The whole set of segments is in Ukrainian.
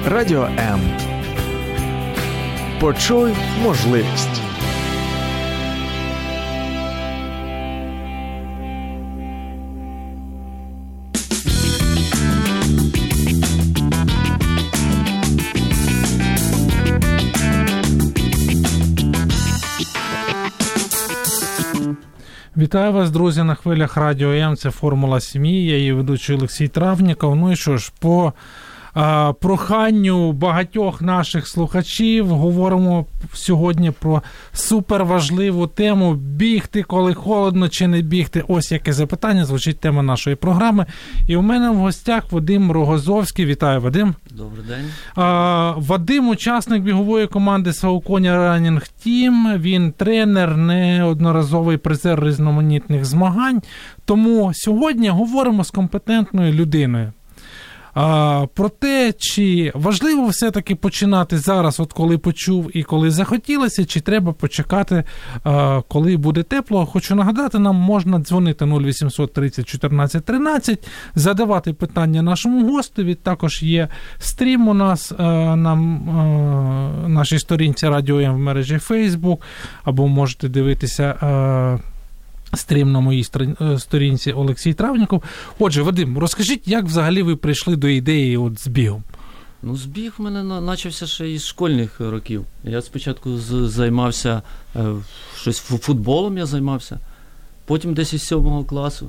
Радіо М. Почуй можливість. Вітаю вас, друзі, на хвилях Радіо М. Це «Формула сім'ї». Я її ведучий Олексій Травніков. Ну і що ж, по проханню багатьох наших слухачів говоримо сьогодні про суперважливу тему: бігти, коли холодно, чи не бігти. Ось яке запитання, звучить тема нашої програми. І у мене в гостях Вадим Рогозовський. Вітаю, Вадим. Добрий день. Вадим – учасник бігової команди Сауконя Ранінг Тім. Він тренер, неодноразовий призер різноманітних змагань. Тому сьогодні говоримо з компетентною людиною. Про те, чи важливо все-таки починати зараз, от коли почув і коли захотілося, чи треба почекати, коли буде тепло. Хочу нагадати, нам можна дзвонити 0800 30 14 13, задавати питання нашому гостеві. Також є стрім у нас на нашій сторінці Радіо М в мережі Facebook, або можете дивитися стрім на моїй сторінці Олексій Травніков. Отже, Вадим, розкажіть, як взагалі ви прийшли до ідеї от з бігом? Ну, збіг в мене почався ще із школьних років. Я спочатку займався щось футболом, я займався. Потім десь із 7 класу.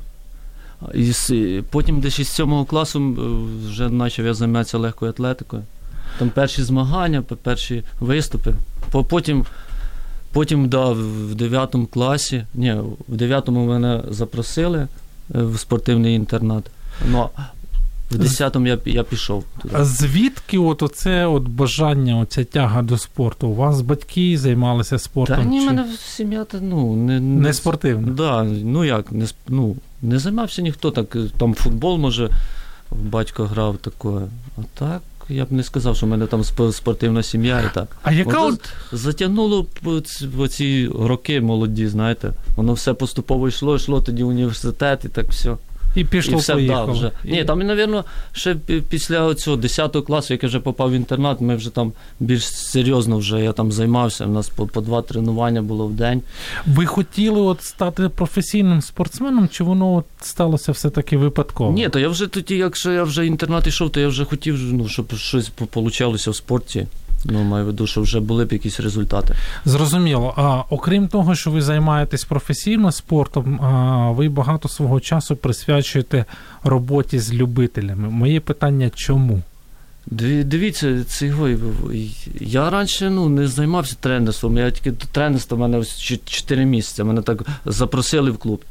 Потім десь із 7 класу вже почав я займатися легкою атлетикою. Там перші змагання, перші виступи. Потім, в 9 класі, в 9-му мене запросили в спортивний інтернат, ну, в 10-му я пішов туди. А звідки оце бажання, оця тяга до спорту? У вас батьки займалися спортом? Та ні, в мене сім'я не спортивна? Да, не займався ніхто так, там футбол, може, батько грав таке, а так. Я б не сказав, що в мене там спортивна сім'я і так. А яка затягнуло в ці роки молоді, знаєте. Воно все поступово йшло, тоді університет і так все. І пішло-поїхало. Вже. Ні, там, мабуть, ще після цього 10 класу, як я вже попав в інтернат, ми вже там більш серйозно вже я там займався. У нас по 2 тренування було в день. Ви хотіли стати професійним спортсменом, чи воно сталося все-таки випадково? Ні, то я вже тоді, якщо я вже в інтернат йшов, то я вже хотів, щоб щось получалося в спорті. Маю в виду, що вже були б якісь результати. Зрозуміло. Окрім того, що ви займаєтесь професійно спортом, ви багато свого часу присвячуєте роботі з любителями. Моє питання – чому? Дивіться, я раніше не займався тренерством, я тільки тренерство в мене 4 місяці, мене так запросили в клуб.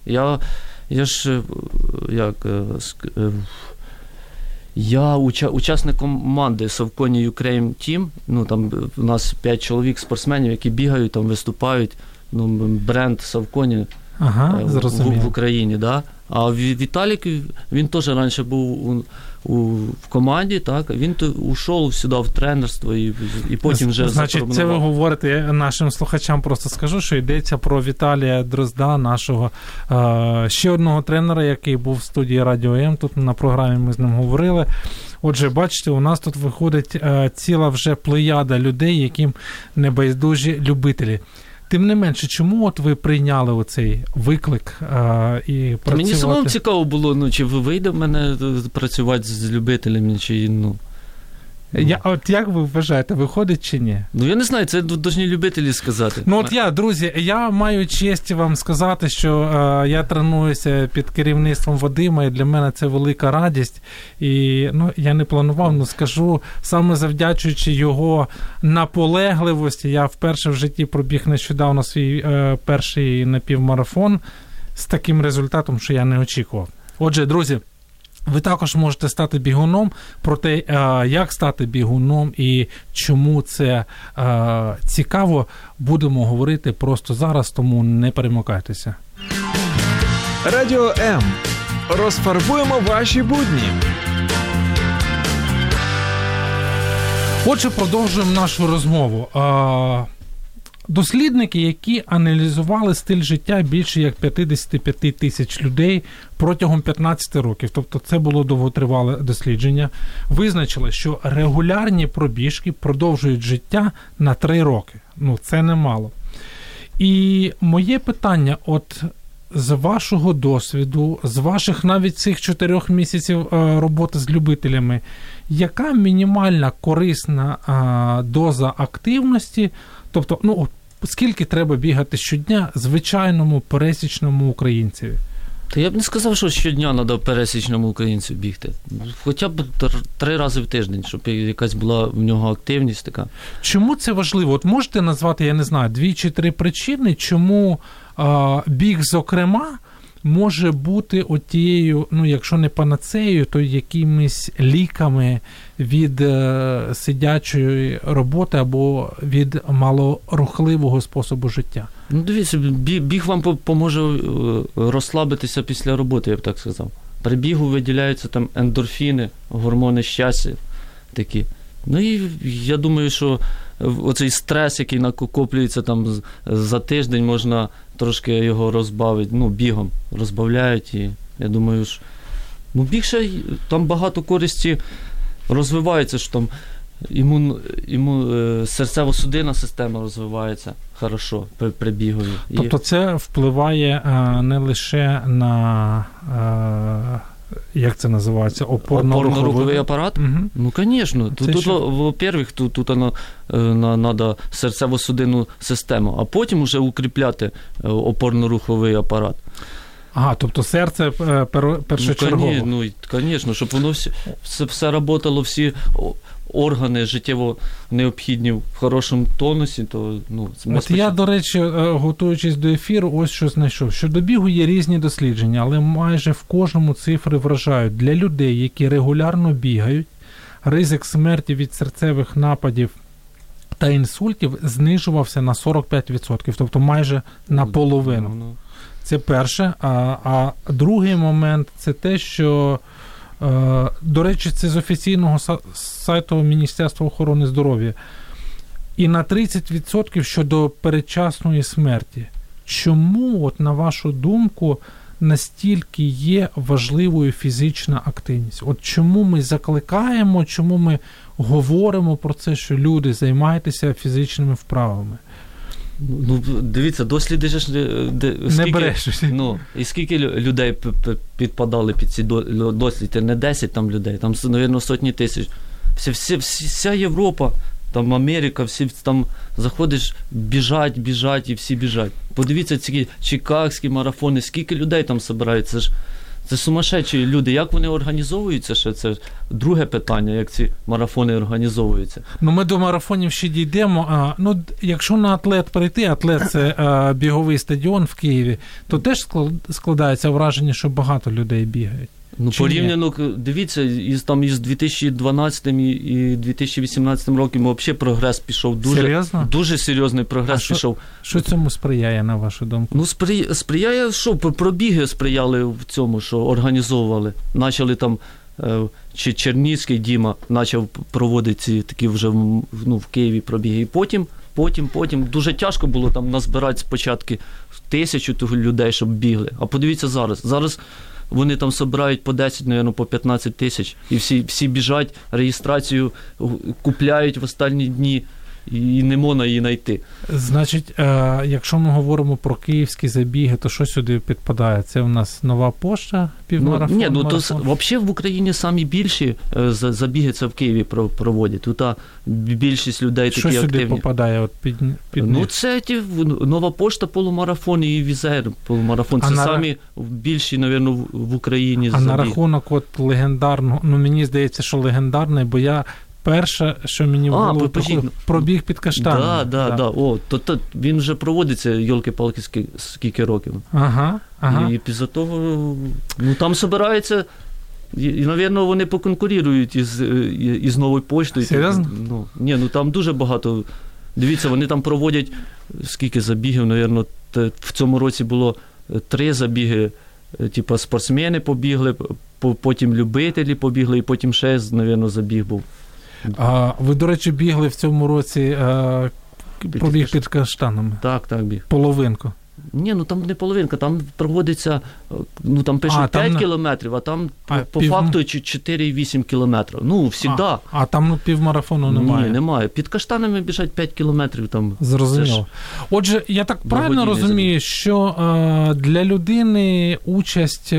Я учасник команди Сауконя Ukraine Team, там у нас 5 чоловік спортсменів, які бігають, там виступають, бренд Сауконя в Україні, да. А Віталік, він теж раніше був в команді, так, він ушов сюди в тренерство і потім вже запропонував. Значить, це ви говорите нашим слухачам, просто скажу, що йдеться про Віталія Дрозда, нашого ще одного тренера, який був в студії Радіо М, тут на програмі ми з ним говорили. Отже, бачите, у нас тут виходить ціла вже плеяда людей, яким небайдужі любителі. Тим не менше, чому ви прийняли оцей виклик і працювати? Мені самому цікаво було, чи вийде в мене працювати з любителями, чи як ви вважаєте, виходить чи ні? Я не знаю, це повинні любителі сказати. Друзі, я маю честь вам сказати, що я тренуюся під керівництвом Вадима, і для мене це велика радість. І я не планував, скажу, саме завдячуючи його наполегливості, я вперше в житті пробіг нещодавно свій перший напівмарафон з таким результатом, що я не очікував. Отже, друзі, ви також можете стати бігуном. Про те, як стати бігуном і чому це цікаво, будемо говорити просто зараз, тому не перемикайтеся. Радіо М. Розфарбуємо ваші будні. Отже, продовжуємо нашу розмову. дослідники, які аналізували стиль життя більше як 55 тисяч людей протягом 15 років, тобто це було довготривале дослідження, визначили, що регулярні пробіжки продовжують життя на 3 роки. Це немало. І моє питання, от з вашого досвіду, з ваших навіть цих 4 місяців роботи з любителями, яка мінімальна корисна доза активності, тобто, скільки треба бігати щодня звичайному пересічному українцеві? Та я б не сказав, що щодня треба пересічному українцю бігти. Хоча б 3 рази в тиждень, щоб якась була в нього активність така. Чому це важливо? От можете назвати, я не знаю, 2 чи 3 причини, чому біг, зокрема, може бути отією, якщо не панацеєю, то якимись ліками від сидячої роботи або від малорухливого способу життя? Дивіться, біг вам поможе розслабитися після роботи, я б так сказав. При бігу виділяються там ендорфіни, гормони щастя такі. І я думаю, що оцей стрес, який накоплюється там за тиждень, можна трошки його розбавити, бігом розбавляють. І я думаю, що біг ще там багато користі розвивається, що там серцево-судинна система розвивається хорошо при бігові. Тобто це впливає не лише на, як це називається, опорно-руховий апарат? Угу. Звісно. Тут, во-первых, тут треба серцево-судинну систему, а потім вже укріпляти опорно-руховий апарат. Тобто серце першочергово. Звісно, щоб воно все працювало, всі органи життєво необхідні в хорошому тонусі, то От я, до речі, готуючись до ефіру, ось що знайшов. Щодо бігу є різні дослідження, але майже в кожному цифри вражають. Для людей, які регулярно бігають, ризик смерті від серцевих нападів та інсультів знижувався на 45%, тобто майже наполовину. Це перше. А другий момент – це те, що, до речі, це з офіційного сайту Міністерства охорони здоров'я. І на 30% щодо передчасної смерті. Чому, от на вашу думку, настільки є важливою фізична активність? От чому ми закликаємо, чому ми говоримо про це, що люди, займайтеся фізичними вправами? Дивіться, досліди ж не брешуть. І скільки людей підпадали під ці досліди? Не 10 там людей, там, мабуть, сотні тисяч. Вся Європа, там Америка, всі там заходиш, біжать і всі біжать. Подивіться ці чикагські марафони, скільки людей там збирається. Це сумасшедші люди. Як вони організовуються ще? Це друге питання, як ці марафони організовуються. Ми до марафонів ще дійдемо. Якщо на Атлет прийти, Атлет – це біговий стадіон в Києві, то теж складається враження, що багато людей бігають. Порівняно, дивіться, із 2012 і 2018 роком взагалі прогрес пішов. Дуже серйозний прогрес пішов. Що цьому сприяє, на вашу думку? Сприяє, що пробіги сприяли в цьому, що організовували. Почали там, Черніцький Діма почав проводити ці такі вже в Києві пробіги. І потім дуже тяжко було там назбирати спочатку 1000 людей, щоб бігли. А подивіться зараз. Зараз вони там збирають по 10, мабуть, по 15 тисяч. І всі біжать, реєстрацію купляють в останні дні, і не можна її знайти. Значить, якщо ми говоримо про київські забіги, то що сюди підпадає? Це у нас Нова Пошта, півмарафон? То взагалі в Україні самі більші забіги це в Києві проводять. Тут більшість людей такі активні. Що сюди попадає під них? Це Нова Пошта, полумарафон і Візер полумарафон. Це самі більші, мабуть, в Україні забіги. А на рахунок легендарного, мені здається, що легендарний, бо я перше, що мені в голову пробіг під Каштаном. То він вже проводиться, йолки-палки, скільки років. Ага. І після того, там збирається, і, мабуть, вони поконкурують із Новою Поштою. Серйозно? Там дуже багато. Дивіться, вони там проводять, скільки забігів, мабуть, в цьому році було 3 забіги, спортсмени побігли, потім любителі побігли, і потім ще, мабуть, забіг був. Ви, до речі, бігли в цьому році Побіг під каштанами? Так, біг. Половинку? Ні, ну там не половинка, там проводиться, ну там пишуть 5 кілометрів, а там по факту 4,8 кілометрів. Ну, завжди. А там півмарафону немає? Ні, немає. Під каштанами біжать 5 кілометрів. Там. Зрозуміло. Отже, я так правильно розумію, що для людини участь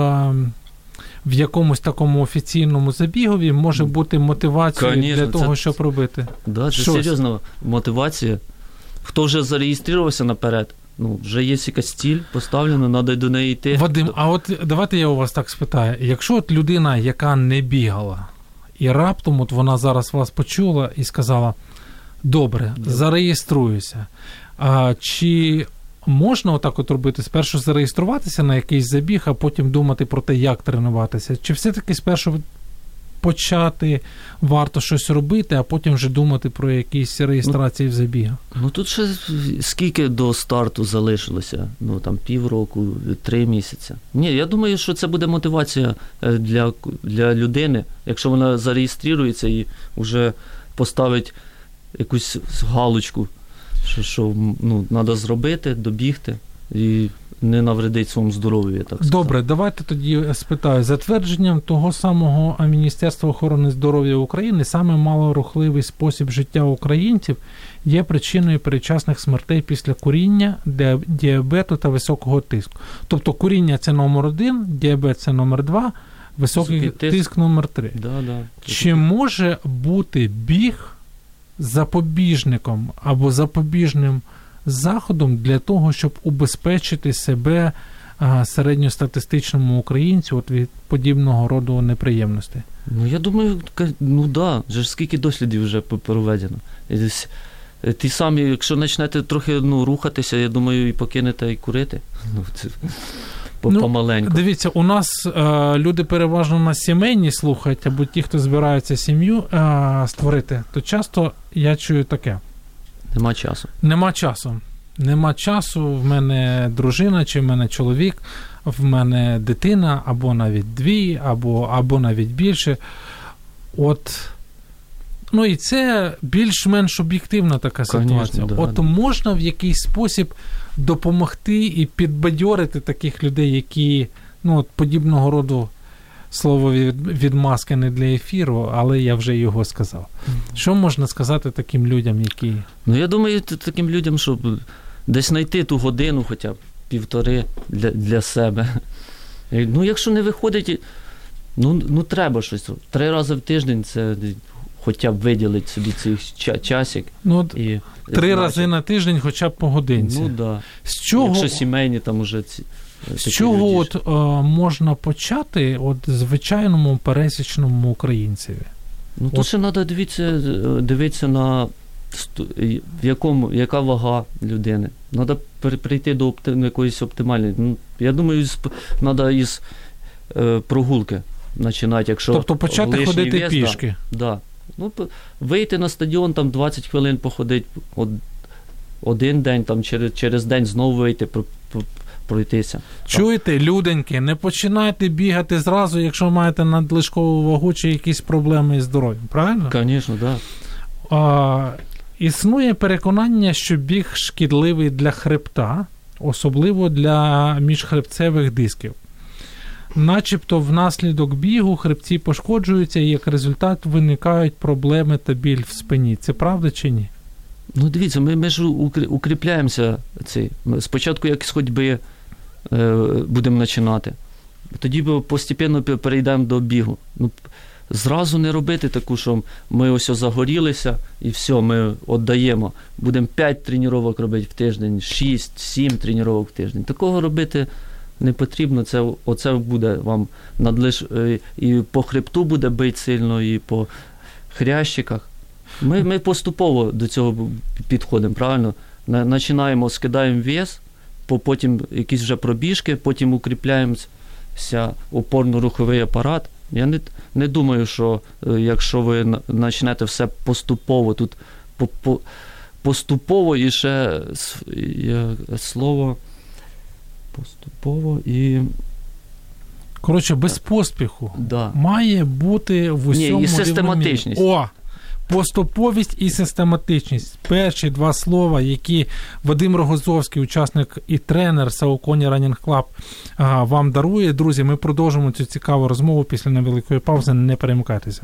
в якомусь такому офіційному забігові може бути мотивацією для того, щоб робити? Так, це серйозна мотивація. Хто вже зареєструвався наперед, ну, вже є якась ціль поставлена, треба до неї йти. Вадим, а от давайте я у вас так спитаю. Якщо от людина, яка не бігала, і раптом от вона зараз вас почула і сказала, добре, зареєструюся, чи можна отак от робити? Спершу зареєструватися на якийсь забіг, а потім думати про те, як тренуватися? Чи все-таки спершу почати варто щось робити, а потім вже думати про якісь реєстрації в забігах? Ну, тут ще скільки до старту залишилося? Ну, там півроку, 3 місяці. Ні, я думаю, що це буде мотивація для людини, якщо вона зареєструється і вже поставить якусь галочку, що ну, треба зробити, добігти і не навредить своєму здоров'ю, я так скажу. Добре, давайте тоді спитаю. За твердженням того самого Міністерства охорони здоров'я України, саме малорухливий спосіб життя українців є причиною передчасних смертей після куріння, діабету та високого тиску. Тобто куріння – це номер 1, діабет – це номер 2, високий тиск – номер 3. Да. Чи може бути біг запобіжником або запобіжним заходом для того, щоб убезпечити себе середньостатистичному українцю от від подібного роду неприємностей? Ну, я думаю, ну да, вже скільки дослідів вже проведено. Ті самі, якщо почнете трохи рухатися, я думаю, і покинете і курити. Ну, це помаленьку. Дивіться, у нас люди переважно на сімейні слухають, або ті, хто збирається сім'ю створити, то часто я чую таке. Нема часу, в мене дружина, чи в мене чоловік, в мене дитина, або навіть 2, або навіть більше. От, ну і це більш-менш об'єктивна така ситуація. Да. Можна в якийсь спосіб допомогти і підбадьорити таких людей, які, ну, от подібного роду, слово відмазки не для ефіру, але я вже його сказав. Що можна сказати таким людям, які... Ну, я думаю, таким людям, щоб десь знайти ту годину, хоча б 1,5 для себе. Ну, якщо не виходить, ну треба щось. 3 рази в тиждень це хоча б виділити собі цей часик. Ну, 3 рази на тиждень хоча б по годинці. Ну, да. З чого... Якщо сімейні, там уже ці... З чого от, можна почати от звичайному пересічному українцеві? Ну, тут ще треба дивитися на яка вага людини. Треба прийти до якоїсь оптимальної. Ну, я думаю, треба із прогулки починати. Тобто почати ходити пішки? Да. Ну, вийти на стадіон, там 20 хвилин походити, один день, там через день знову вийти, пройтися. Чуєте, люденьки, не починайте бігати зразу, якщо маєте надлишкову вагу чи якісь проблеми із здоров'ям, правильно? Звісно, так. Да. Існує переконання, що біг шкідливий для хребта, особливо для міжхребцевих дисків. Начебто внаслідок бігу хребці пошкоджуються і як результат виникають проблеми та біль в спині. Це правда чи ні? Ну, дивіться, ми ж укріпляємося. Спочатку як з ходьби будемо починати. Тоді постійно перейдемо до бігу. Ну, зразу не робити таку, що ми ось загорілися і все, ми віддаємо. Будемо 5 тренувань робити в тиждень, 6-7 тренувань в тиждень. Такого робити не потрібно. Оце буде вам і по хребту буде бити сильно, і по хрящиках. Ми поступово до цього підходимо, правильно? Починаємо, скидаємо вес, потім якісь вже пробіжки, потім укріпляємося опорно-руховий апарат. Я не думаю, що якщо ви почнете все поступово, тут поступово і ще слово поступово і... Коротше, без поспіху. Да. Має бути в усьому... Ні, і систематичність. Поступовість і систематичність. Перші два слова, які Вадим Рогозовський, учасник і тренер Saucony Running Club, вам дарує. Друзі, ми продовжимо цю цікаву розмову після невеликої паузи. Не перемикайтеся.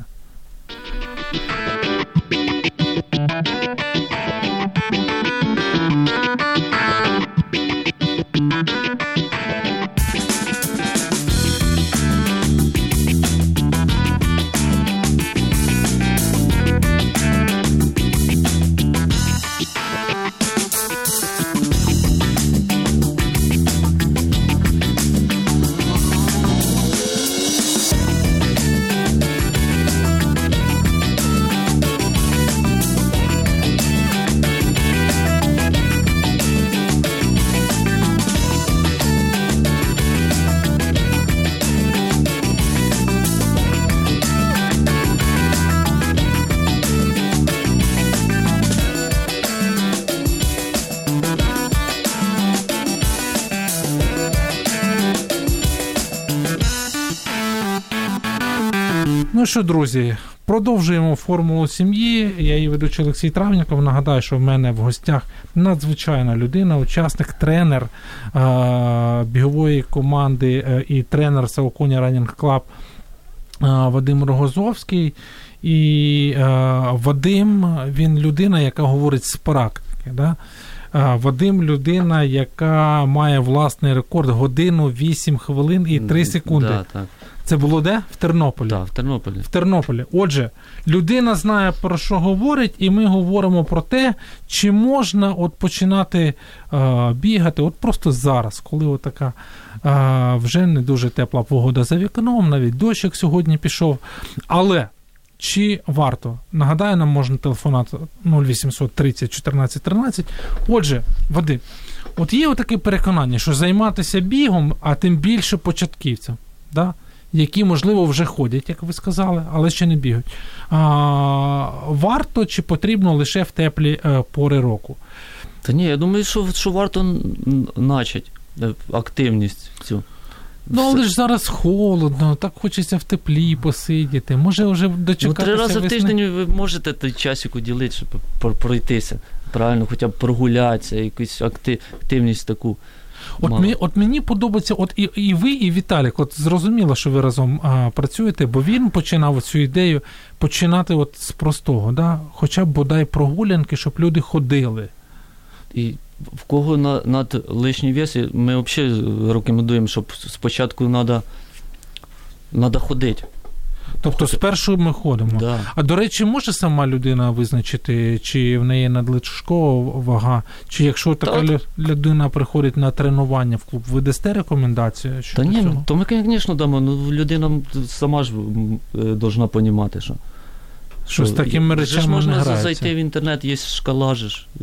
Ну що, друзі, продовжуємо формулу сім'ї. Я її ведучий Олексій Травніков. Нагадаю, що в мене в гостях надзвичайна людина, учасник, тренер бігової команди і тренер Saucony Running Club Вадим Рогозовський. І Вадим, він людина, яка говорить з практики. Да? Вадим людина, яка має власний рекорд 1 годину 8 хвилин і 3 секунди. Да, так. Це було де? В Тернополі? Так, в Тернополі. В Тернополі. Отже, людина знає, про що говорить, і ми говоримо про те, чи можна починати бігати просто зараз, коли така вже не дуже тепла погода за вікном, навіть дощик сьогодні пішов. Але чи варто? Нагадаю, нам можна телефонувати 0800 30 14 13. Отже, Вадим, є таке переконання, що займатися бігом, а тим більше початківцям, да? Які, можливо, вже ходять, як ви сказали, але ще не бігають. Варто чи потрібно лише в теплі пори року? Та ні, я думаю, що варто начати активність цю. Але ж зараз холодно, так хочеться в теплі посидіти. Може вже дочекатися 3 рази весни? в тиждень ви можете той часик уділити, щоб пройтися. Правильно, хоча б прогулятися, якусь активність таку. Мені подобається, і ви, і Віталік, зрозуміло, що ви разом працюєте, бо він починав цю ідею починати з простого, да? Хоча б бодай прогулянки, щоб люди ходили. І в кого над лишній вес, ми взагалі рекомендуємо, щоб спочатку треба ходити. Тобто спершу ми ходимо. Да. А, до речі, може сама людина визначити, чи в неї надлишкова вага, чи якщо така людина приходить на тренування в клуб, ви дасте рекомендацію щодо цього? Та ні, то ми, звісно, дамо. Людина сама ж повинна розуміти, що з такими речами можна не грається. зайти в інтернет, є шкала,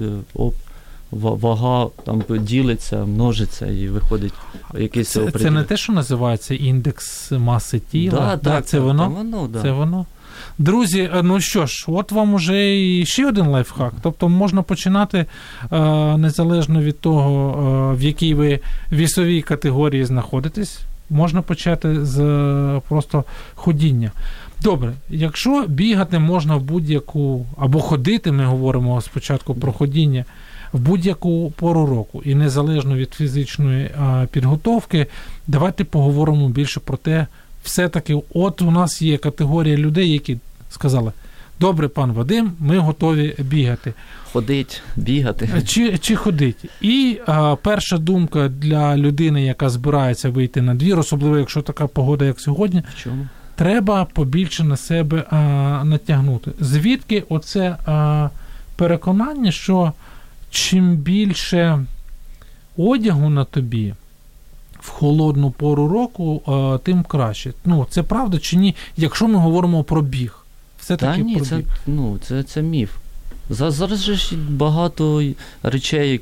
вага там ділиться, множиться і виходить якийсь Це не те, що називається індекс маси тіла? Це воно? Да. Це воно? Друзі, ну що ж, вам уже і ще один лайфхак. Тобто можна починати незалежно від того, в якій ви вісовій категорії знаходитесь, можна почати з просто ходіння. Добре, якщо бігати можна в будь-яку, або ходити, ми говоримо спочатку про ходіння, в будь-яку пору року і незалежно від фізичної підготовки, давайте поговоримо більше про те, все-таки у нас є категорія людей, які сказали: добре, пан Вадим, ми готові бігати. Ходить, бігати. Чи ходить. І перша думка для людини, яка збирається вийти на двір, особливо якщо така погода, як сьогодні, в чому? Треба побільше на себе натягнути. Звідки оце переконання, що чим більше одягу на тобі в холодну пору року, тим краще. Ну, це правда чи ні, якщо ми говоримо про біг? Все-таки про біг. Це міф. Зараз же ж багато речей,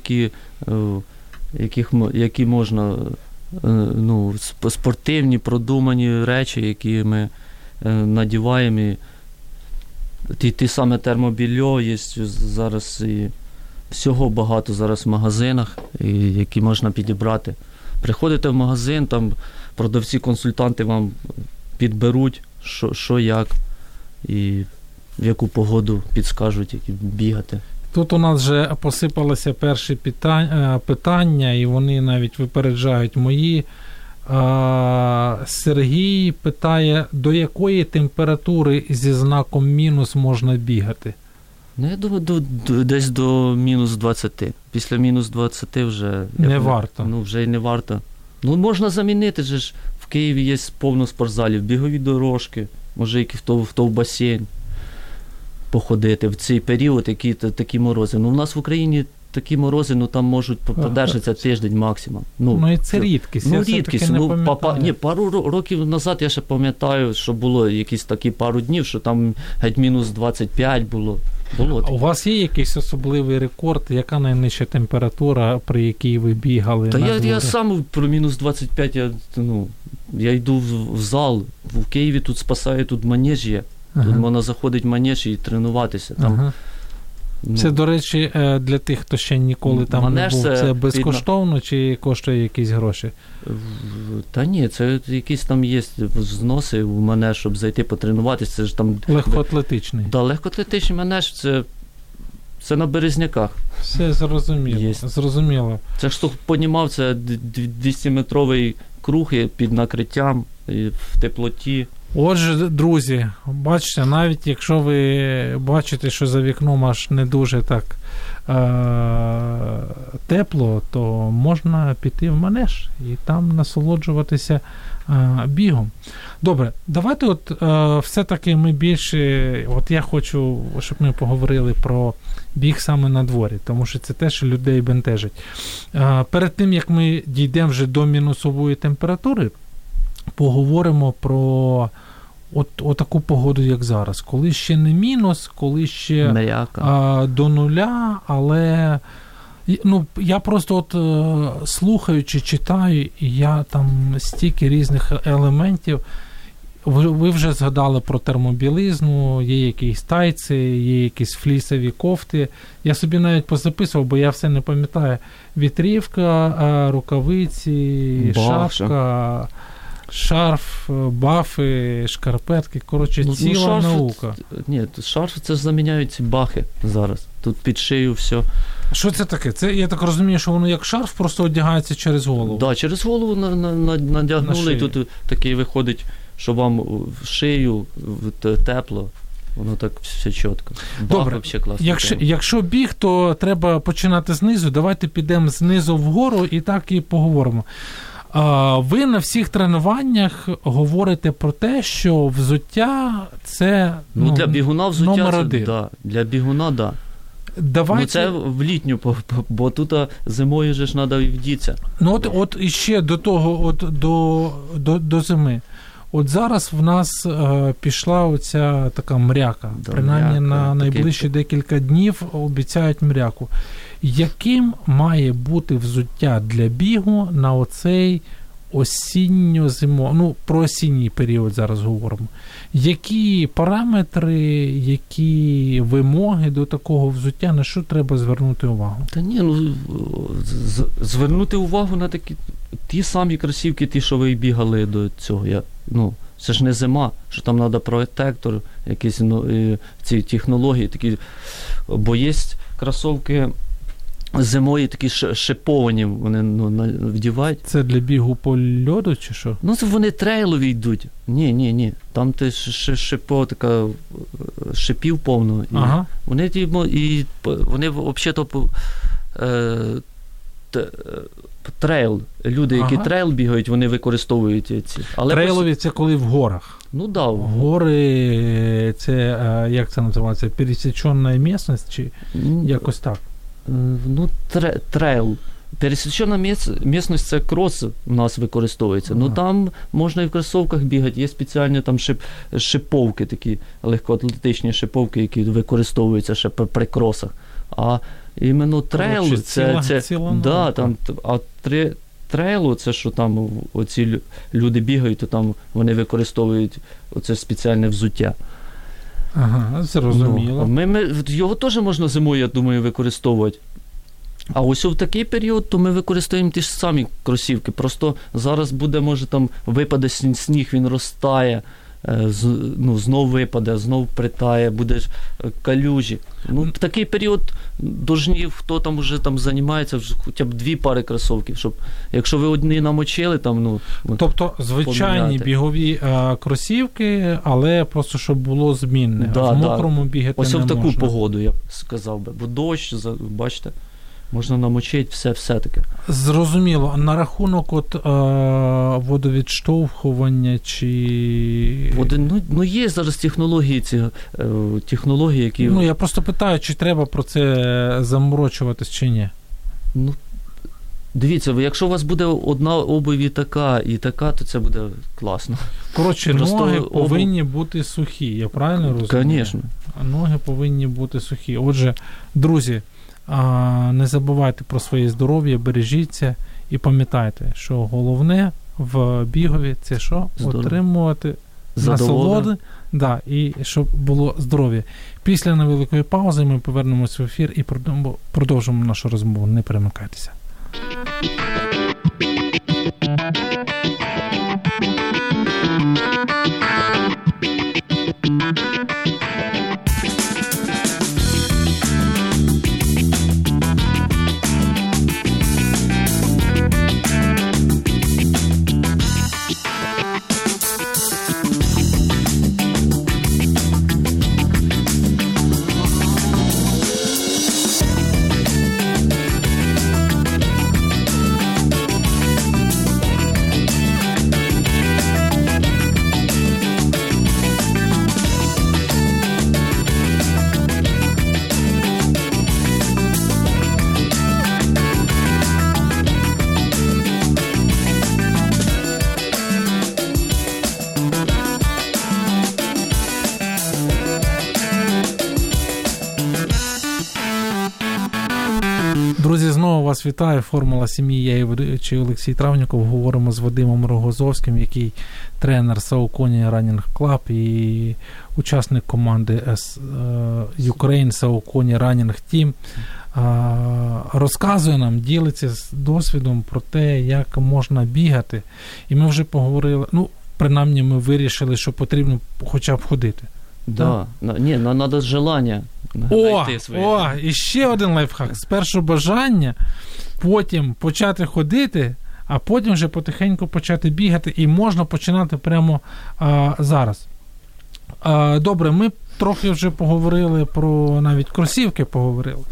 які можна, спортивні, продумані речі, які ми надіваємо. Ті саме термобільо є зараз, і всього багато зараз в магазинах, які можна підібрати. Приходите в магазин, там продавці-консультанти вам підберуть, що як, і в яку погоду підскажуть, як бігати. Тут у нас вже посипалися перші питання, і вони навіть випереджають мої. Сергій питає, до якої температури зі знаком мінус можна бігати? Ну, я думаю, десь до мінус 20. Після мінус 20 вже... Не варто. Ну, вже й не варто. Ну, можна замінити ж. В Києві є повно спортзалів, бігові дорожки, може, які в басейн походити в цей період, які такі морози. Ну, у нас в Україні такі морози, ну, там можуть продержатися тиждень максимум. Ну, і це рідкість. Ну, рідкість. Пару років назад я ще пам'ятаю, що було якісь такі пару днів, що там геть мінус 25 було. У вас є якийсь особливий рекорд? Яка найнижча температура, при якій ви бігали? Та я сам про мінус 25, я йду в зал. В Києві тут спасає, тут манеж є. Тут можна заходити в манеж і тренуватися. Там, це, до речі, для тих, хто ще ніколи там не був, це безкоштовно чи коштує якісь гроші? Та ні, це якісь там є взноси в манеж, щоб зайти потренуватися. Це ж там... Легкоатлетичний. Так, легкоатлетичний манеж, це на Березняках. Все зрозуміло. Це ж хто піднімав, це 200-метровий круг під накриттям, в теплоті. Отже, друзі, бачите, навіть якщо ви бачите, що за вікном аж не дуже так тепло, то можна піти в манеж і там насолоджуватися бігом. Добре, давайте все-таки ми більше, я хочу, щоб ми поговорили про біг саме на дворі, тому що це те, що людей бентежить. Перед тим, як ми дійдемо вже до мінусової температури, поговоримо про таку погоду, як зараз. Коли ще не мінус, коли ще до нуля, але я просто слухаючи, читаю, і я там стільки різних елементів. Ви вже згадали про термобілизну, є якісь тайці, є якісь флісові кофти. Я собі навіть позаписував, бо я все не пам'ятаю. Вітрівка, рукавиці, шапка, шарф, бафи, шкарпетки, ціла наука. Ні, шарф це ж заміняють ці бахи зараз. Тут під шию все. Що це таке? Це, я так розумію, що воно як шарф просто одягається через голову? Так, через голову надягнули, тут такий виходить, що вам в шию тепло. Воно так все чітко. Добре, якщо біг, то треба починати знизу. Давайте підемо знизу вгору і так і поговоримо. Ви на всіх тренуваннях говорите про те, що взуття це для бігуна взуття номер один. Да, для бігуна, так. Да. Давайте... це в літню, бо тут зимою ж треба і вдітися. От іще до того, до зими. От зараз в нас пішла оця така мряка. Принаймні на найближчі декілька днів обіцяють мряку. Яким має бути взуття для бігу на оцей осінньо-зимовий, про осінній період зараз говоримо. Які параметри, які вимоги до такого взуття, на що треба звернути увагу? Та ні, звернути увагу на ті самі кросівки, ті, що ви бігали до цього. Це ж не зима, що там треба протектор, якісь ці технології такі, бо є кросівки зимою такі шиповані, вони вдівають. Це для бігу по льоду чи що? Вони трейлові йдуть. Ні. Там ти така шипів повно. Ага. Вони взагалі-то трейл. Люди, які трейл бігають, вони використовують ці. Але трейлові це коли в горах. Да. Гори, це, як це називається, пересічена місцевість чи якось так? Трейл. Пересічена місцевість – це крос у нас використовується. Там можна і в кросівках бігати, є спеціальні там шиповки, такі легкоатлетичні шиповки, які використовуються ще при кросах. А іменно трейл трейлу, це що там оці люди бігають, то там вони використовують оце спеціальне взуття. Ага, зрозуміло. Його теж можна зимою, я думаю, використовувати. А ось в такий період, то ми використовуємо ті ж самі кросівки. Просто зараз буде, може, там випаде сніг, він розтає, знов випаде, знов притає, буде калюжі. В такий період должні, хто там вже там займається, хоча б 2 пари кросовків, щоб, якщо ви одні намочили, там, тобто, звичайні поміняти. Бігові кросівки, але просто, щоб було змінне. В мокрому бігати ось не можна. Ось в таку погоду, я б сказав би. Бо дощ, бачите, можна намочити все таке. Зрозуміло. На рахунок водовідштовхування чи... є зараз технології, які... я просто питаю, чи треба про це заморочуватись, чи ні? Дивіться, якщо у вас буде одна обувь і така, то це буде класно. Коротше, ноги повинні бути сухі, я правильно розумію? Звісно. Ноги повинні бути сухі. Отже, друзі, не забувайте про своє здоров'я, бережіться і пам'ятайте, що головне в бігові – це що? Отримувати насолоди, і щоб було здоров'я. Після невеликої паузи ми повернемося в ефір і продовжимо нашу розмову. Не перемикайтеся. Друзі, знову вас вітаю. Формула сім'ї. Я і ведучий Олексій Травніков. Говоримо з Вадимом Рогозовським, який тренер Saucony Running Club і учасник команди Ukraine Saucony Running Team. Розказує нам, ділиться з досвідом про те, як можна бігати. І ми вже поговорили, принаймні ми вирішили, що потрібно хоча б ходити. Да. Ні, треба желання. І ще один лайфхак. Спершу бажання, потім почати ходити, а потім вже потихеньку почати бігати. І можна починати прямо зараз. Добре, ми трохи вже поговорили про навіть кросівки поговорили.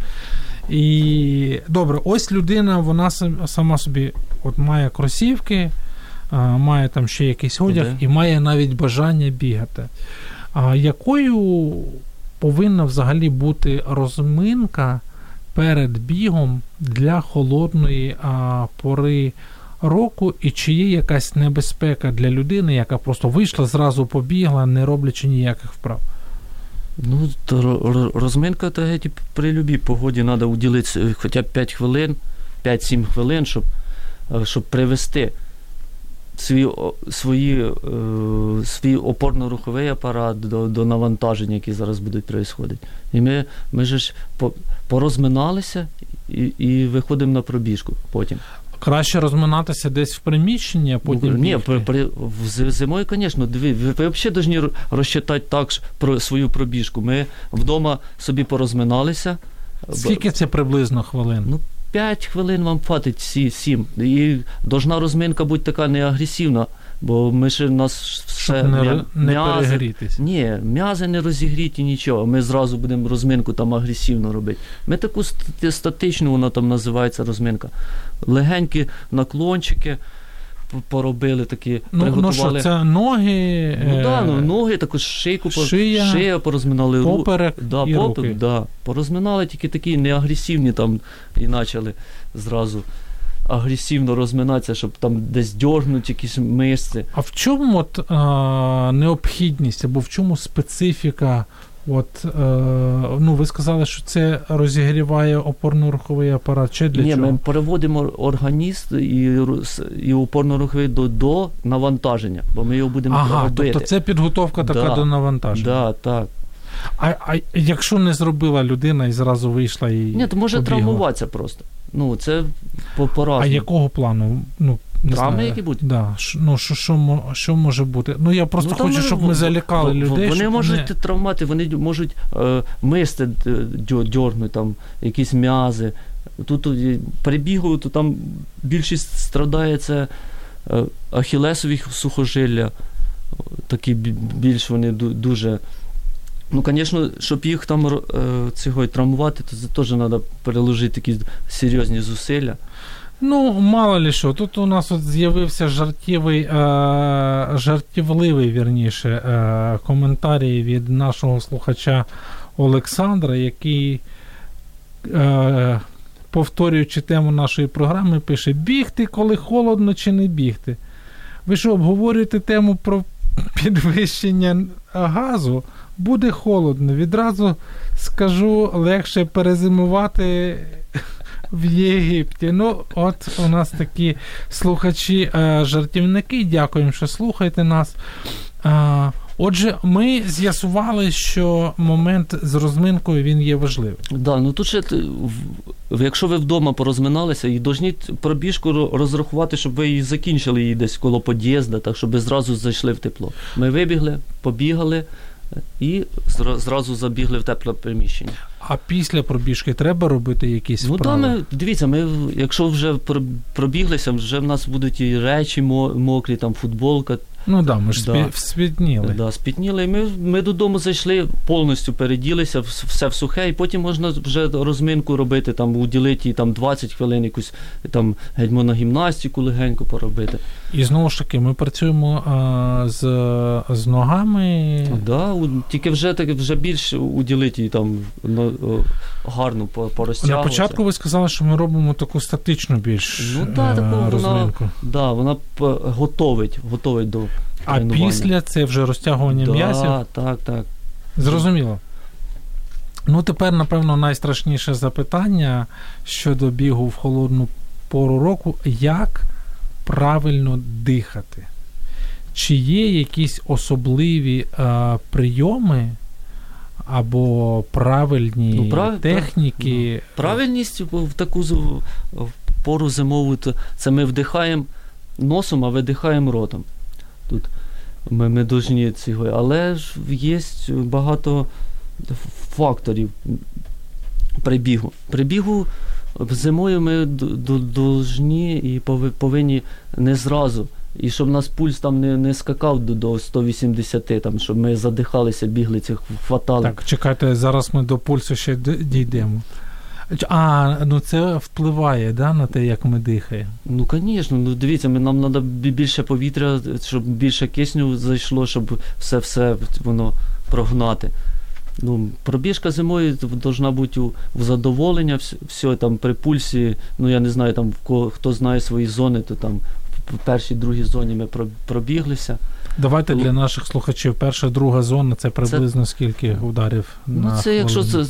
І добре, ось людина, вона сама собі має кросівки, має там ще якийсь одяг і має навіть бажання бігати. Якою повинна взагалі бути розминка перед бігом для холодної пори року, і чи є якась небезпека для людини, яка просто вийшла, зразу побігла, не роблячи ніяких вправ? Розминка при любій погоді треба уділити хоча б 5-7 хвилин, щоб привести свій опорно-руховий апарат до навантаження, які зараз будуть відбуватися. І ми ж порозминалися і виходимо на пробіжку потім. Краще розминатися десь в приміщенні, а потім бігти? Ні, зимою, звісно. Ви взагалі повинні розчитати так про свою пробіжку. Ми вдома собі порозминалися. Скільки це приблизно хвилин? 5 хвилин вам хватить, 7. І должна розминка бути така не агресивна, бо ми ще нас ще не перегрітись. Ні, м'язи не розігріті, нічого. Ми зразу будемо розминку там агресивно робити. Ми таку статичну, вона там називається розминка. Легенькі наклончики поробили такі, приготували. Що, це ноги? Ноги, також шия порозминали. Поперек і руки. Порозминали, тільки такі неагресивні там, і почали зразу агресивно розминатися, щоб там десь дьорнуть якісь мишці. А в чому необхідність, або в чому специфіка? Ви сказали, що це розігріває опорно-руховий апарат. Чи для чого? Ми переводимо організм і опорно-руховий до навантаження, бо ми його будемо робити. Тобто це підготовка така до навантаження. Так. А якщо не зробила людина і зразу вийшла і Ні, то може побігла? Травмуватися просто. Це по-разному. А якого плану? Травми які будуть? Да. Що може бути? Ну, я просто хочу, щоб ми залякали людей. Вони можуть травмати, вони можуть мисти дьорнути, там, якісь м'язи. Тут при бігу, то там більшість страдає, це ахілесові сухожилля. Такі більш вони дуже... Ну, звісно, щоб їх там травмувати, то це теж треба переложити такі серйозні зусилля. Ну, мало ли що, тут у нас от з'явився жартівливий коментарій від нашого слухача Олександра, який, повторюючи тему нашої програми, пише: бігти, коли холодно, чи не бігти? Ви що, обговорюєте тему про підвищення газу? Буде холодно. Відразу скажу, легше перезимувати в Єгипті. Ну, от у нас такі слухачі-жартівники. Дякуємо, що слухаєте нас. Отже, ми з'ясували, що момент з розминкою, він є важливий. Да, ну тут ще, якщо ви вдома порозминалися, і повинні пробіжку розрахувати, щоб ви її закінчили її десь коло під'їзду, так, щоб ви зразу зайшли в тепло. Ми вибігли, побігали і зразу забігли в тепле приміщення. А після пробіжки треба робити якісь вправи? Ну, дивіться, якщо вже пробіглися, вже в нас будуть і речі мокрі, там футболка. Ну да, ми ж спітніли. Да, спітніли. І ми додому зайшли, повністю переділися, все в сухе, і потім можна вже розминку робити, там, уділити їй там 20 хвилин, якусь там гімнастику легенько поробити. І знову ж таки, ми працюємо з ногами. Да, тільки вже більше уділити їй там гарно порозтягувати. На початку ви сказали, що ми робимо таку статичну більш розминку. Вона готовить до тренування. А після це вже розтягування м'язів? Так. Зрозуміло. Ну, тепер, напевно, найстрашніше запитання щодо бігу в холодну пору року. Як правильно дихати? Чи є якісь особливі прийоми або правильні техніки? Правильність в таку пору зимову, це ми вдихаємо носом, а видихаємо ротом. Тут ми повинні цього. Але ж є багато факторів прибігу. Прибігу зимою ми повинні і повинні не зразу. І щоб у нас пульс там не скакав до 180, там, щоб ми задихалися, бігли, цих хватали. Так, чекайте, зараз ми до пульсу ще дійдемо. Ну це впливає, да, на те, як ми дихаємо? Ну, звісно. Ну, дивіться, нам треба більше повітря, щоб більше кисню зайшло, щоб все воно прогнати. Ну, пробіжка зимою повинна бути в задоволення, все там при пульсі, ну, я не знаю, там, хто знає свої зони, то там в першій, другій зоні ми пробіглися. Давайте для наших слухачів, перша, друга зона, це приблизно скільки ударів на хвилину?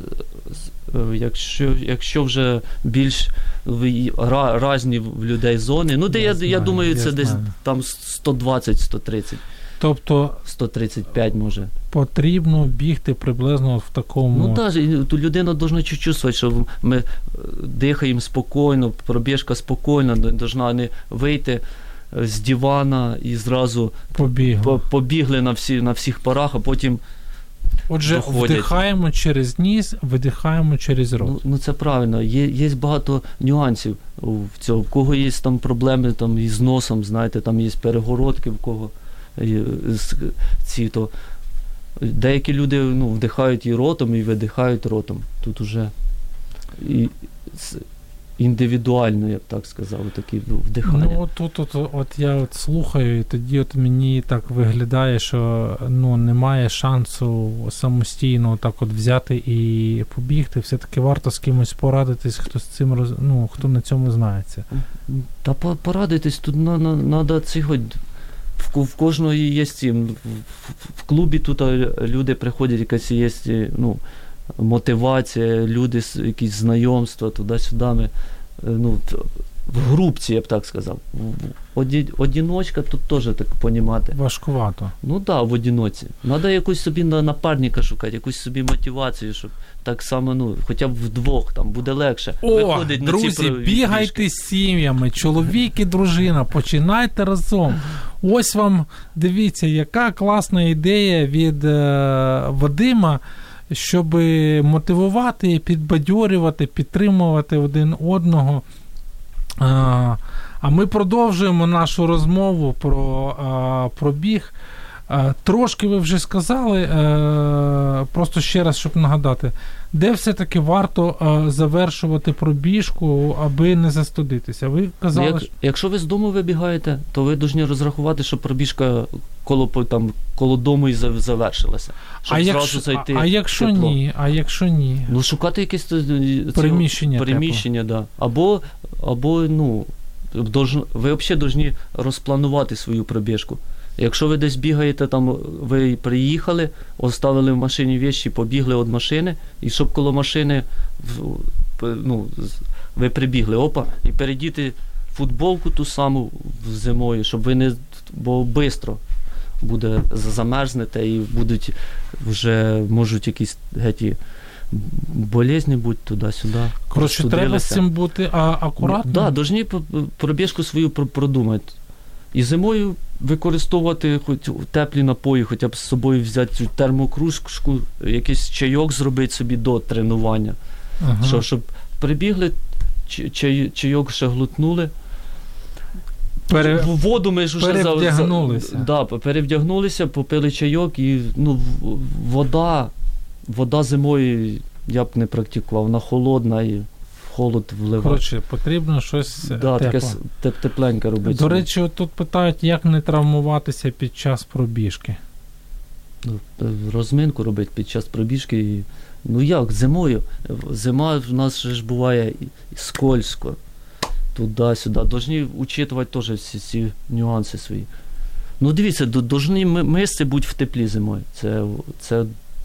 Якщо вже більш різні в людей зони, ну, де я думаю, це десь там 120-130. Тобто 135 може. Потрібно бігти приблизно в такому... Ну так, людина повинна чувствувати, що ми дихаємо спокійно, пробіжка спокійна, повинна не вийти з дивана і зразу побігли на всіх парах, а потім Отже, доходять. Вдихаємо через ніс, видихаємо через рот. Ну це правильно. Є багато нюансів в цьому. В кого є там проблеми там, із носом, знаєте, там є перегородки, в кого то деякі люди вдихають і ротом, і видихають ротом. Тут уже індивідуально, я б так сказав, такі вдихання. Ну, от я слухаю, і тоді мені так виглядає, що немає шансу самостійно так от взяти і побігти. Все-таки варто з кимось порадитись, хто з цим хто на цьому знається. Та порадитись, тут треба цього. В кожного є в клубі тут люди приходять, якась є мотивація, люди, якісь знайомства, туди-сюди. в групці, я б так сказав. Одиночка тут теж так понімати. Важкувато. Ну так, в одиноці. Треба якусь собі напарника шукати, якусь собі мотивацію, щоб так само, хоча б вдвох, там буде легше. Виходить друзі, на ці бігайте з сім'ями, чоловік і дружина, починайте разом. Ось вам, дивіться, яка класна ідея від Вадима, щоб мотивувати, підбадьорювати, підтримувати один одного. А ми продовжуємо нашу розмову про біг. Трошки ви вже сказали, просто ще раз, щоб нагадати, де все-таки варто завершувати пробіжку, аби не застудитися. Ви казали, якщо ви з дому вибігаєте, то ви повинні розрахувати, щоб пробіжка коло дому і завершилася. Щоб зразу зайти а якщо тепло. Ні? А якщо ні? Ну, шукати якесь приміщення да. Або ви взагалі повинні розпланувати свою пробіжку. Якщо ви десь бігаєте, там ви приїхали, оставили в машині речі, побігли від машини, і щоб коло машини ви прибігли, і передіти футболку ту саму зимою, щоб ви не, бо швидко буде замерзнете і будуть вже, можуть якісь болезні бути туди-сюди. Коротше, треба з цим бути акуратно? Так, повинні пробіжку свою продумати. І зимою використовувати хоч теплі напої, хоча б з собою взяти термокружку, якийсь чайок зробити собі до тренування. Ага. Щоб прибігли, чайок ще глотнули. Воду ми ж вже перевдягнулися, попили чайок, і вода зимою я б не практикував, вона холодна і холод вливає. Коротше, потрібно щось тепле. Таке тепленьке робити. До речі, от тут питають, як не травмуватися під час пробіжки. Розминку робити під час пробіжки. Як, зимою. Зима в нас ж буває скользко. Туди-сюди. Должні учитувати теж всі ці нюанси свої. Дивіться, должні мишці бути в теплі зимою. Це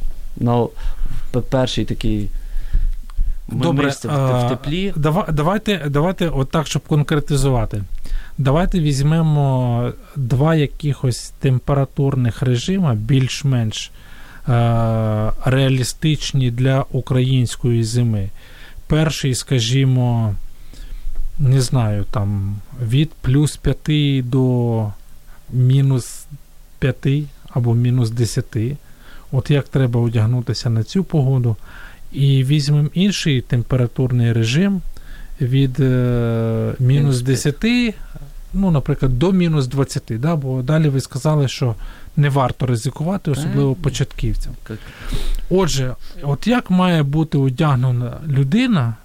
перший такий добре, в теплі. Давайте отак, щоб конкретизувати. Давайте візьмемо два якихось температурних режима, більш-менш реалістичні для української зими. Перший, скажімо, не знаю, там від плюс 5 до мінус 5 або мінус 10. От як треба одягнутися на цю погоду. І візьмемо інший температурний режим від мінус 10, наприклад, до мінус 20, да? Бо далі ви сказали, що не варто ризикувати, особливо початківцям. Отже, от як має бути одягнена людина,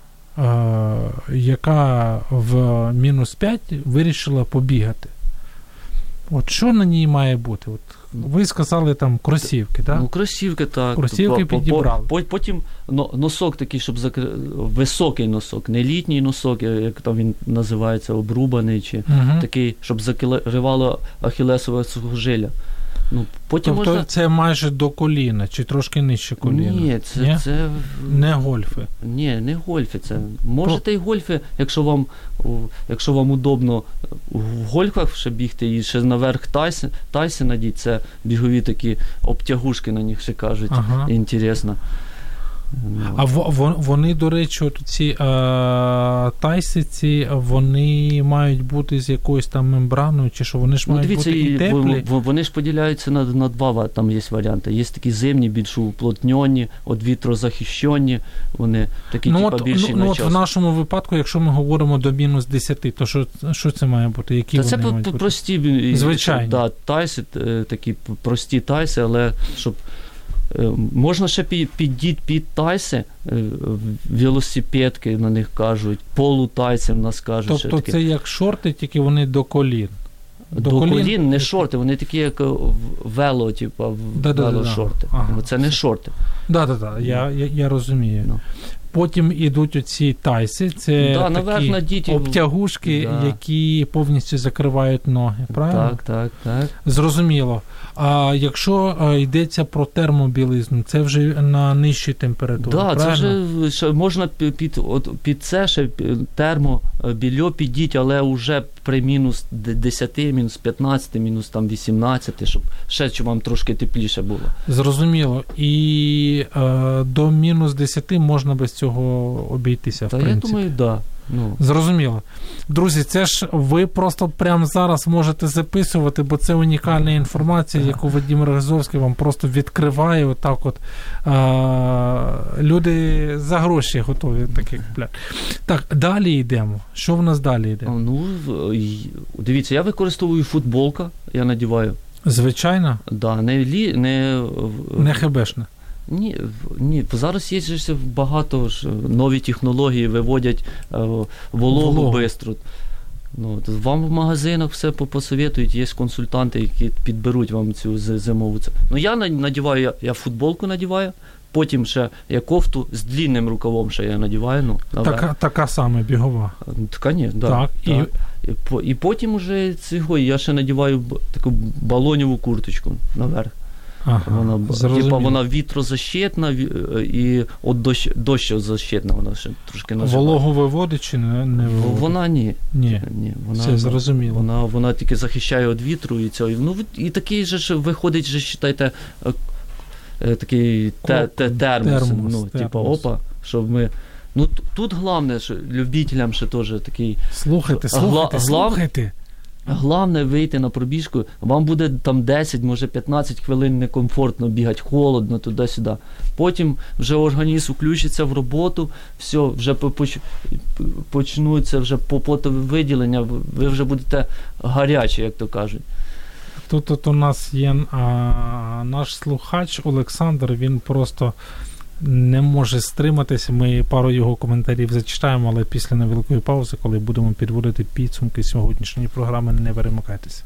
яка в мінус 5 вирішила побігати? От що на ній має бути? От ви сказали там кросівки, так? Кросівки, так. Кросівки підібрали. Потім носок такий, щоб високий носок, не літній носок, як там він називається, обрубаний, чи такий, щоб закривало ахілесове сухожилля. Потім тобто це майже до коліна, чи трошки нижче коліна? Ні, це не гольфи. Ні, не гольфи. Це можете й гольфи, якщо вам удобно в гольфах ще бігти і ще наверх тайси надіть, це бігові такі обтягушки на них ще кажуть. Інтересно. А вони, до речі, от ці тайсиці, вони мають бути з якоюсь там мембраною, чи що вони ж мають бути і теплі? Вони ж поділяються на два, там є варіанти. Є такі зимні, більш уплотнені, від вітрозахищені, вони такі більші на час. От в нашому випадку, якщо ми говоримо до мінус 10, то що це має бути? Які вони мають бути? Прості, звичайні. Тайси, такі прості тайси, але щоб можна ще піддіти під тайси, велосипедки на них кажуть, полутайси в нас кажуть. Тобто це як шорти, тільки вони до колін? До колін не шорти, вони такі як вело, велошорти. Це не шорти. Так, я розумію. Потім ідуть оці тайси, це такі обтягушки, які повністю закривають ноги, правильно? Так. Зрозуміло. А якщо йдеться про термобілизну, це вже на нижчій температурі, правильно? Так, це вже можна під це ще термобільо підіть, але вже при мінус 10, мінус 15, мінус там 18, щоб вам трошки тепліше було. Зрозуміло. І до мінус 10 можна без цього обійтися, в принципі. Я думаю, так. Зрозуміло. Друзі, це ж ви просто прямо зараз можете записувати, бо це унікальна інформація, яку Вадим Рогозовський вам просто відкриває отак от. Люди за гроші готові такі купляти. Так, далі йдемо. Що в нас далі йде? Дивіться, я використовую футболка, я надіваю. Звичайно? Да, не хебешне. Ні, зараз є ж багато нові технології, виводять вологу бистро. Вам в магазинах все посоветують, є консультанти, які підберуть вам цю зимову. Я надіваю, я футболку надіваю, потім ще я кофту з длинним рукавом ще я надіваю. Така сама бігова. Так. І потім уже я ще надіваю таку балоніву курточку наверх. Вона вітрозащитна і дощозащитна. Вона ще трошки наживає. Вологу виводить чи не виводить? Вона ні. Все зрозуміло. Вона тільки захищає від вітру і цього. І такий же виходить, вважайте, такий термос. Щоб ми... Тут головне, що любителям ще теж такий... Слухайте. Головне вийти на пробіжку, вам буде там 10, може 15 хвилин некомфортно бігати, холодно, туди-сюди. Потім вже організм включиться в роботу, все, вже почнуться вже потові виділення, ви вже будете гарячі, як то кажуть. Тут у нас є наш слухач Олександр, він просто не може стриматися. Ми пару його коментарів зачитаємо, але після невеликої паузи, коли будемо підводити підсумки сьогоднішньої програми, не перемикайтеся.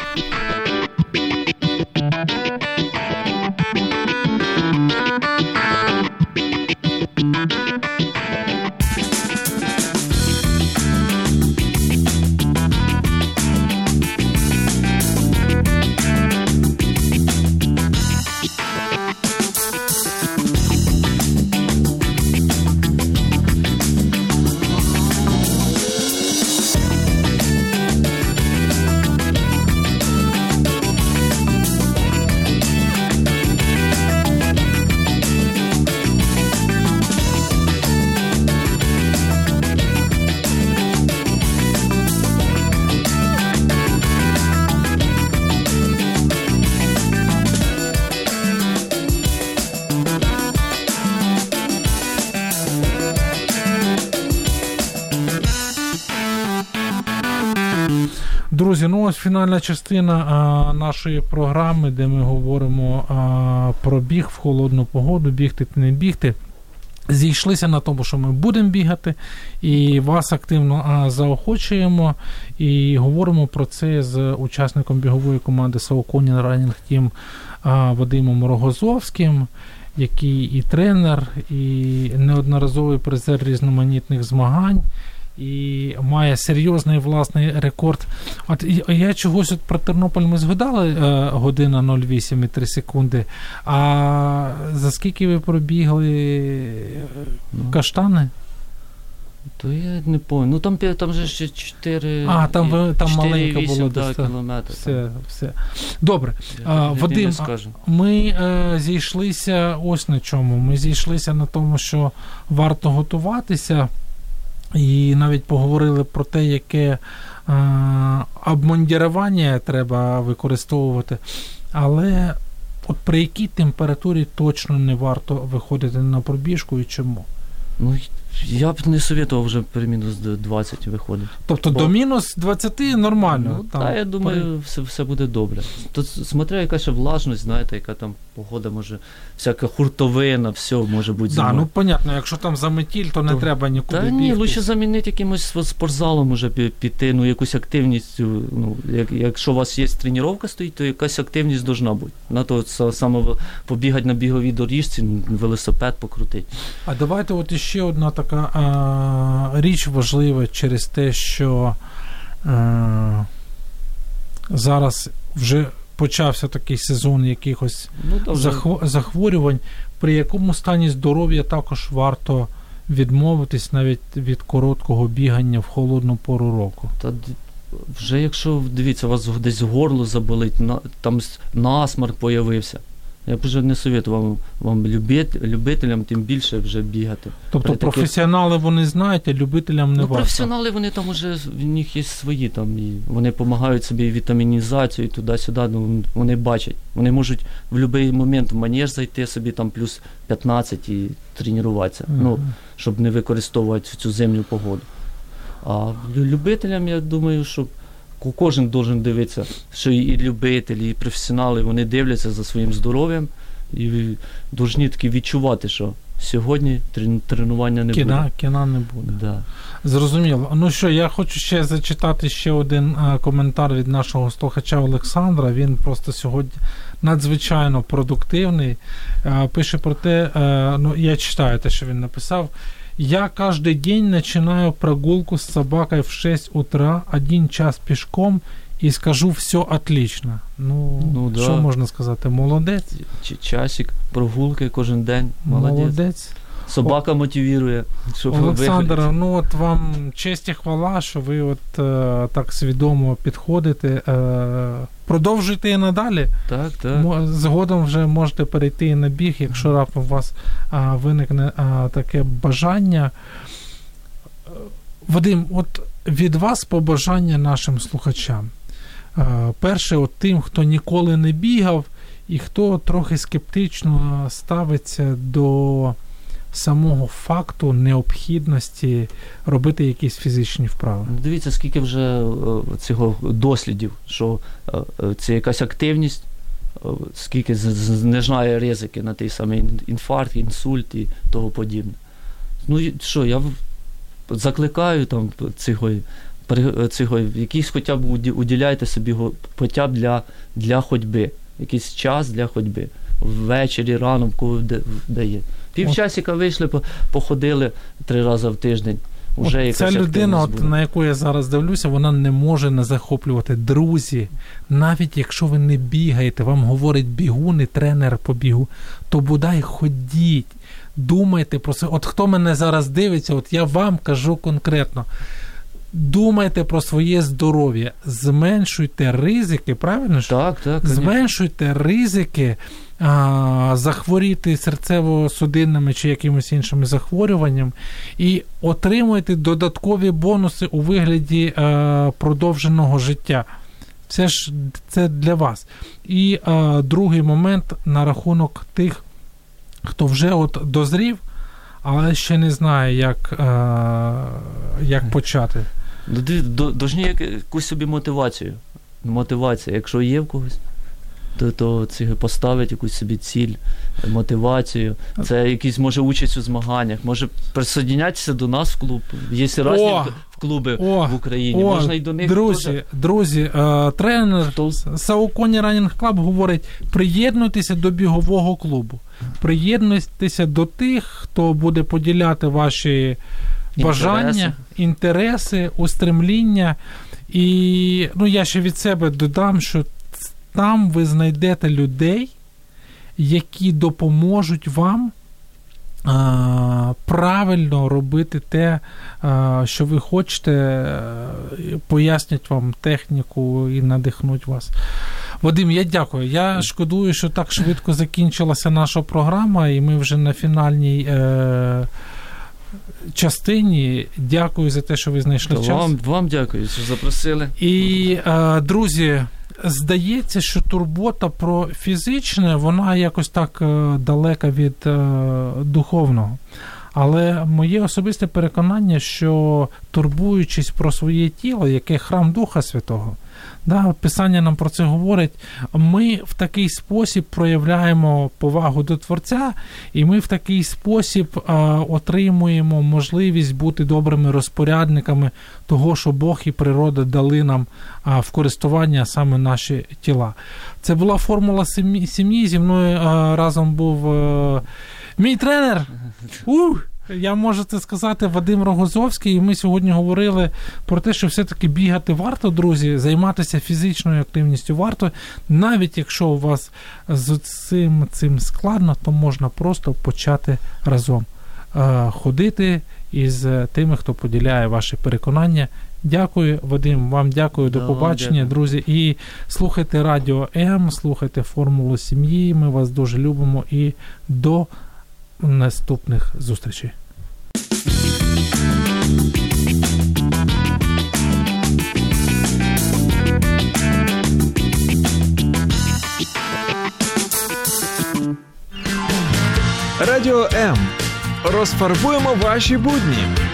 Друзі, ось фінальна частина нашої програми, де ми говоримо про біг в холодну погоду, бігти чи не бігти. Зійшлися на тому, що ми будемо бігати, і вас активно заохочуємо, і говоримо про це з учасником бігової команди Saucony Running Team Вадимом Рогозовським, який і тренер, і неодноразовий призер різноманітних змагань, і має серйозний власний рекорд. От я чогось про Тернопіль ми згадали, година 08 і 3 секунди. А за скільки ви пробігли Каштани? То я не пам'ятаю. Там же ще 4... там маленька було. Кілометри. Все. Добре. Вадим, ми зійшлися ось на чому. Ми зійшлися на тому, що варто готуватися. І навіть поговорили про те, яке обмундірування треба використовувати. Але от при якій температурі точно не варто виходити на пробіжку і чому? Я б не советував вже при мінус 20 виходити. Тобто до мінус 20 нормально? Я думаю, все буде добре. Тут смотря яка ще влажність, знаєте, яка там погода, може, всяка хуртовина, все може бути зимою. Понятно, якщо там заметіль, то не треба нікуди бігти. Ні, лучше замінити якимось спортзалом уже піти, якусь активність. Якщо у вас є тренування стоїть, то якась активність должна бути. На то саме побігати на біговій доріжці, велосипед покрутити. А давайте ще одна така річ важлива через те, що зараз вже почався такий сезон якихось захворювань, при якому стані здоров'я також варто відмовитись навіть від короткого бігання в холодну пору року. Та вже якщо, дивіться, у вас десь горло заболить, там насморк появився, я б вже не советую вам любителям тим більше вже бігати. Тобто професіонали вони знають, а любителям не варто? Професіонали, вони там вже, в них є свої, там, і вони допомагають собі вітамінізацію, туди-сюди, вони бачать. Вони можуть в будь-який момент в манеж зайти собі там плюс 15 і тренуватися, щоб не використовувати цю зимню погоду. А любителям, я думаю, що кожен должен дивитися, що і любителі, і професіонали, вони дивляться за своїм здоров'ям і повинні таки відчувати, що сьогодні тренування не буде. Кіна не буде. Да. Зрозуміло. Ну що, я хочу ще зачитати ще один коментар від нашого слухача Олександра. Він просто сьогодні надзвичайно продуктивний. Пише про те, я читаю те, що він написав. Я каждый день начинаю прогулку с собакой в 6 утра, 1 час пешком, и скажу, все отлично. Да. Що можна сказати? Молодець. Часик, прогулки кожен день. Молодець. Собака мотивує. Олександр, от вам честь і хвала, що ви так свідомо підходите. Продовжуйте і надалі. Так. Згодом вже можете перейти і на біг, якщо раптом у вас виникне таке бажання. Вадим, от від вас побажання нашим слухачам. Перше, тим, хто ніколи не бігав і хто трохи скептично ставиться до самого факту необхідності робити якісь фізичні вправи. Дивіться, скільки вже цього дослідів, що це якась активність, скільки знижає ризики на той самий інфаркт, інсульт і того подібне. Я закликаю там цього, якийсь хоча б уділяйте собі хоча б для ходьби, якийсь час для ходьби. Ввечері, рано, в кого де є. Півчасика вийшли, походили 3 рази в тиждень. Ця людина, на яку я зараз дивлюся, вона не може не захоплювати. Друзі, навіть якщо ви не бігаєте, вам говорить бігун і тренер по бігу, то бодай ходіть, думайте про це. От хто мене зараз дивиться, я вам кажу конкретно. Думайте про своє здоров'я, зменшуйте ризики, правильно ж? Так. Зменшуйте ризики захворіти серцево-судинними чи якимось іншими захворюванням і отримуйте додаткові бонуси у вигляді продовженого життя. Це для вас. І другий момент на рахунок тих, хто вже дозрів, але ще не знає, як почати. Должні якусь собі мотивацію. Мотивація, якщо є в когось, то поставить якусь собі ціль, мотивацію. Це якісь, може, участь у змаганнях, може присоединятися до нас в клуб. Є різні клуби в Україні. Можна і до них друзі, тренер Сауконі Ранінг Клаб говорить, приєднуйтеся до бігового клубу. Приєднуйтеся до тих, хто буде поділяти ваші бажання, інтереси, устремління. І я ще від себе додам, що там ви знайдете людей, які допоможуть вам правильно робити те, що ви хочете, пояснять вам техніку і надихнуть вас. Вадим, я дякую. Я шкодую, що так швидко закінчилася наша програма, і ми вже на фінальній частині. Дякую за те, що ви знайшли час. Вам дякую, що запросили. І, друзі, здається, що турбота про фізичне, вона якось так далека від духовного. Але моє особисте переконання, що турбуючись про своє тіло, яке храм Духа Святого, Писання нам про це говорить, ми в такий спосіб проявляємо повагу до Творця, і ми в такий спосіб отримуємо можливість бути добрими розпорядниками того, що Бог і природа дали нам в користування саме наші тіла. Це була формула сім'ї, зі мною разом був мій тренер. Я можу це сказати, Вадим Рогозовський, і ми сьогодні говорили про те, що все-таки бігати варто, друзі, займатися фізичною активністю варто. Навіть якщо у вас з цим складно, то можна просто почати разом ходити із тими, хто поділяє ваші переконання. Дякую, Вадим, вам дякую, до побачення, дякую. Друзі. І слухайте Радіо М, слухайте Формулу сім'ї, ми вас дуже любимо і до наступних зустрічей. Радіо М. Розфарбуємо ваші будні.